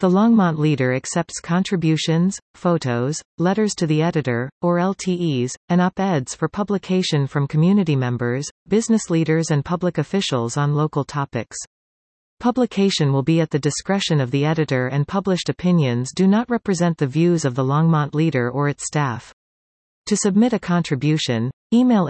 The Longmont leader accepts contributions, photos, letters to the editor, or LTEs, and op-eds for publication from community members, business leaders and public officials on local topics. Publication will be at the discretion of the editor, and published opinions do not represent the views of the Longmont leader or its staff. To submit a contribution, email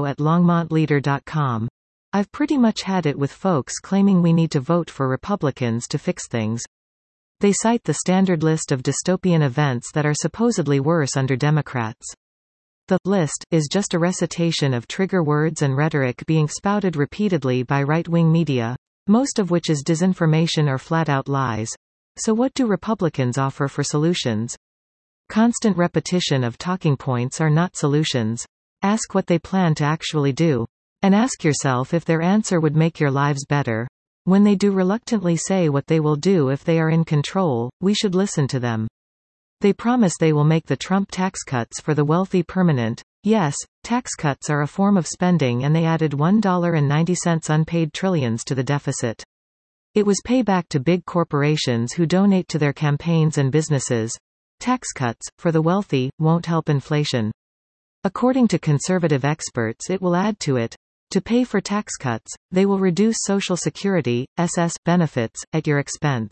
info@longmontleader.com. I've pretty much had it with folks claiming we need to vote for Republicans to fix things. They cite the standard list of dystopian events that are supposedly worse under Democrats. The list is just a recitation of trigger words and rhetoric being spouted repeatedly by right-wing media, most of which is disinformation or flat-out lies. So what do Republicans offer for solutions? Constant repetition of talking points are not solutions. Ask what they plan to actually do. And ask yourself if their answer would make your lives better. When they do reluctantly say what they will do if they are in control, we should listen to them. They promise they will make the Trump tax cuts for the wealthy permanent. Yes, tax cuts are a form of spending, and they added $1.90 unpaid trillions to the deficit. It was payback to big corporations who donate to their campaigns and businesses. Tax cuts, for the wealthy, won't help inflation. According to conservative experts, it will add to it. To pay for tax cuts, they will reduce Social Security, SS, benefits, at your expense.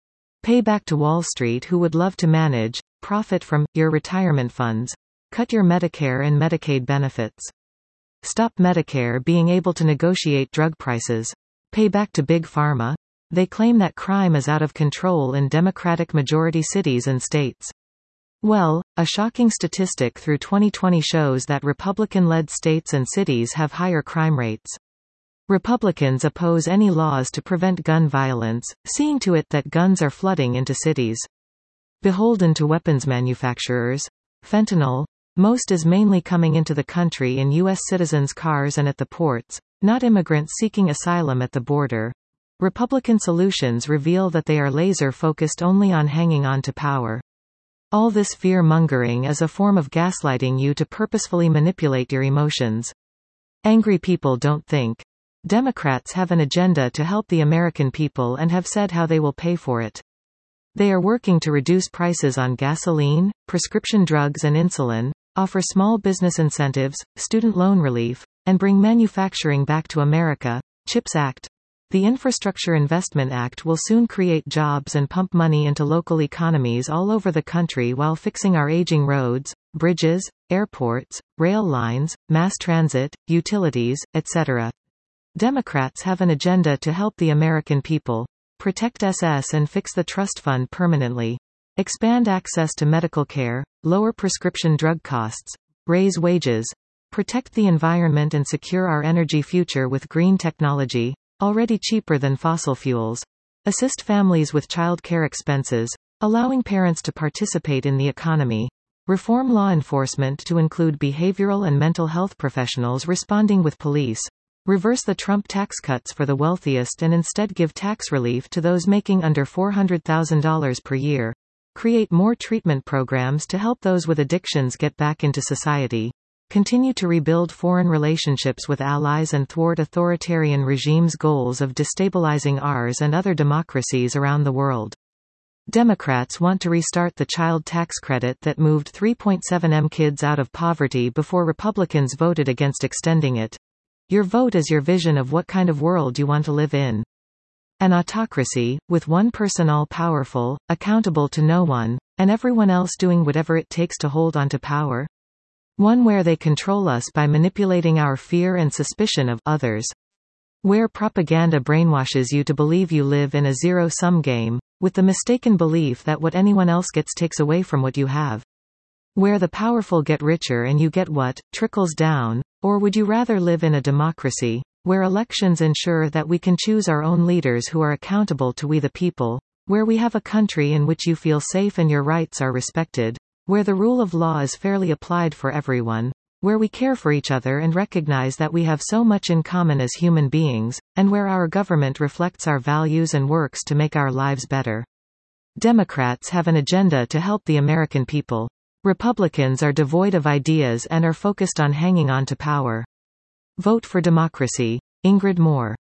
Pay back to Wall Street, who would love to manage, profit from, your retirement funds. Cut your Medicare and Medicaid benefits. Stop Medicare being able to negotiate drug prices. Pay back to Big Pharma. They claim that crime is out of control in Democratic majority cities and states. Well, a shocking statistic through 2020 shows that Republican-led states and cities have higher crime rates. Republicans oppose any laws to prevent gun violence, seeing to it that guns are flooding into cities. Beholden to weapons manufacturers. Fentanyl. Most is mainly coming into the country in U.S. citizens' cars and at the ports, not immigrants seeking asylum at the border. Republican solutions reveal that they are laser-focused only on hanging on to power. All this fear-mongering is a form of gaslighting you to purposefully manipulate your emotions. Angry people don't think. Democrats have an agenda to help the American people and have said how they will pay for it. They are working to reduce prices on gasoline, prescription drugs and insulin, offer small business incentives, student loan relief, and bring manufacturing back to America. CHIPS Act. The Infrastructure Investment Act will soon create jobs and pump money into local economies all over the country while fixing our aging roads, bridges, airports, rail lines, mass transit, utilities, etc. Democrats have an agenda to help the American people. Protect SS and fix the trust fund permanently. Expand access to medical care, lower prescription drug costs, raise wages, protect the environment and secure our energy future with green technology, already cheaper than fossil fuels. Assist families with child care expenses, allowing parents to participate in the economy. Reform law enforcement to include behavioral and mental health professionals responding with police. Reverse the Trump tax cuts for the wealthiest and instead give tax relief to those making under $400,000 per year. Create more treatment programs to help those with addictions get back into society. Continue to rebuild foreign relationships with allies and thwart authoritarian regimes' goals of destabilizing ours and other democracies around the world. Democrats want to restart the child tax credit that moved 3.7 million kids out of poverty before Republicans voted against extending it. Your vote is your vision of what kind of world you want to live in. An autocracy, with one person all-powerful, accountable to no one, and everyone else doing whatever it takes to hold on to power? One where they control us by manipulating our fear and suspicion of others. Where propaganda brainwashes you to believe you live in a zero-sum game, with the mistaken belief that what anyone else gets takes away from what you have. Where the powerful get richer and you get what trickles down. Or would you rather live in a democracy, where elections ensure that we can choose our own leaders who are accountable to we the people, where we have a country in which you feel safe and your rights are respected, where the rule of law is fairly applied for everyone, where we care for each other and recognize that we have so much in common as human beings, and where our government reflects our values and works to make our lives better. Democrats have an agenda to help the American people. Republicans are devoid of ideas and are focused on hanging on to power. Vote for democracy. Ingrid Moore.